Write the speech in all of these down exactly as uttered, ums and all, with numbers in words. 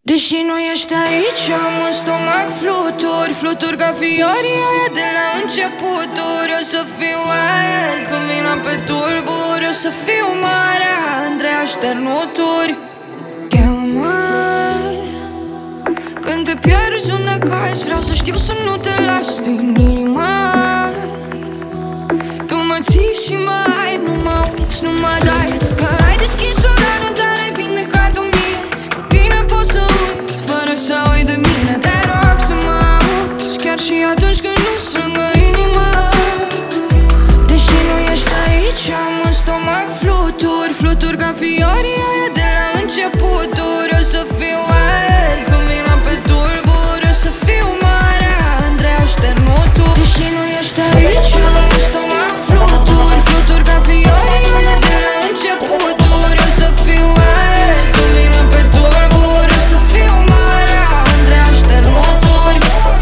Deși nu ești aici, am în stomac fluturi, fluturi ca fiorii aia de la începuturi. O să fiu aer când vin pe tulburi, o să fiu marea între așternuturi. Cheamă-mă când te pierzi unde cazi, vreau să știu să nu te lași din inima. Tu mă ții și mă ai, nu mă uiți, nu mă dai. Că ai deschis o rană, dar ai vindecat-o mie. Cu tine pot să uit, fără să uit de mine. Te rog să mă auzi, chiar și atunci când nu strângă inima. Deși nu ești aici, am în stomac fluturi, fluturi ca fiorii aia de la începuturi. O să fiu aer când vin pe tulburi, o să fiu marea între așternuturi. Deși nu ești aici, am în stomac fluturi, fluturi ca fiorii aia de la începuturi. O să fiu aer când vin pe tulburi, o să fiu marea între așternuturi.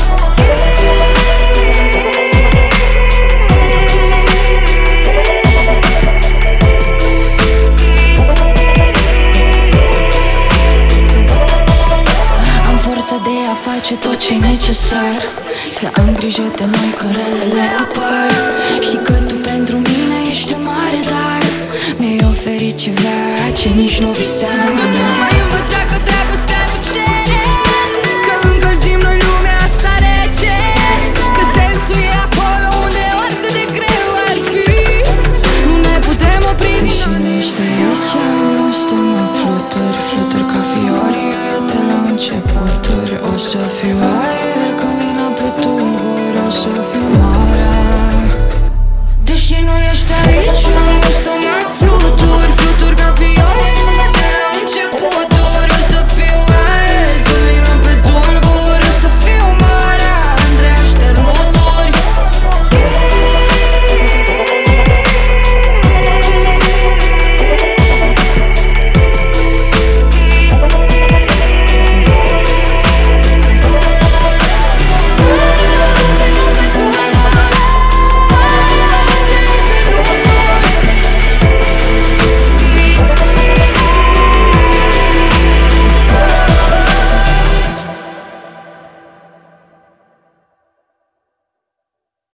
De a face tot ce-i necesar, să am grijă de noi când relele apar. Și că tu pentru mine ești un mare dar, mi-ai oferit ceva ce nici nu visam. Că tu m-ai învățat că dragostea nu cere, că încălzim noi lumea asta rece, că sensul e acolo unde oricât de greu ar fi, nu ne putem opri. Deși nu ești aici, am în stomac fluturi, fluturi ca fiorii aia de la începuturi. O să fiu aer când vin pe tulburi, o să fiu mare